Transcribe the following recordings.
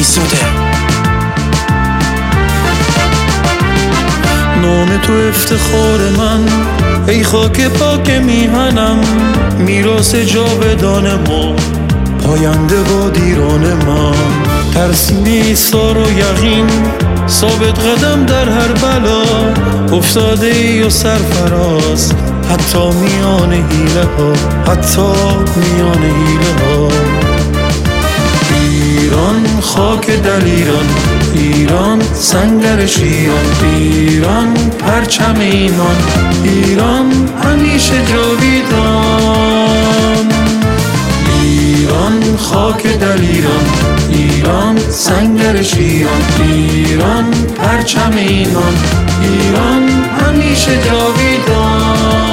زوده. نام تو افتخار من، ای خاک پاک میهنم، میراث جاودان ما، پاینده با دیران من. ترسیم ایثار و یقین، ثابت قدم در هر بلا، افتاده ای و سرفراز، حتی میان حیله ها، حتی میان حیله ها. ایران خاک دلیران، ایران سنگر شیران، ایران پرچم ایمان، ایران همیشه جاویدان. ایران خاک دلیران، ایران سنگر شیران، ایران پرچم ایمان، ایران همیشه جاویدان.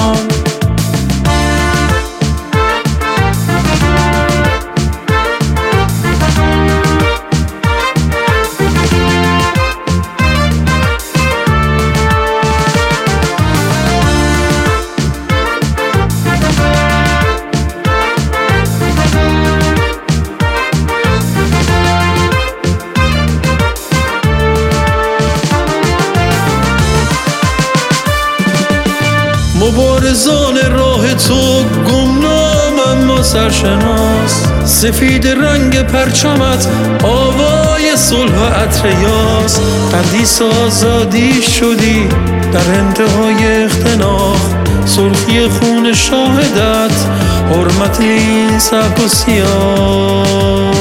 مبارزان راه تو، گمنام اما سرشناس، سفید رنگ پرچمت آوای صلح و عطر یاس. قدیس آزادی شدی در انتهای اختناق، سرخی خون شاهدت حرمت این سبک و سیاه.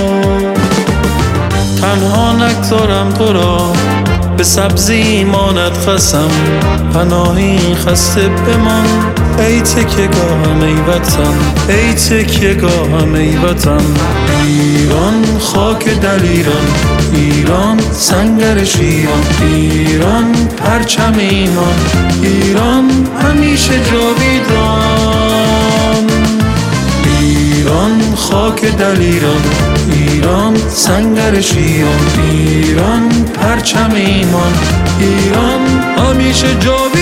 تنها نگذارم تو را، به سبزی ایمانت قسم، پناه این خسته بمان، ای تکیه گاهم ای وطن، ای تکیه گاهم ای وطن. ایران خاک دلیران، ایران سنگر شیران، ایران پرچم ایمان، ایران همیشه جاویدان. ایران خاک دلیران، ایران سنگر شیران، ایران پرچم ایمان، ایران همیشه جاویدان.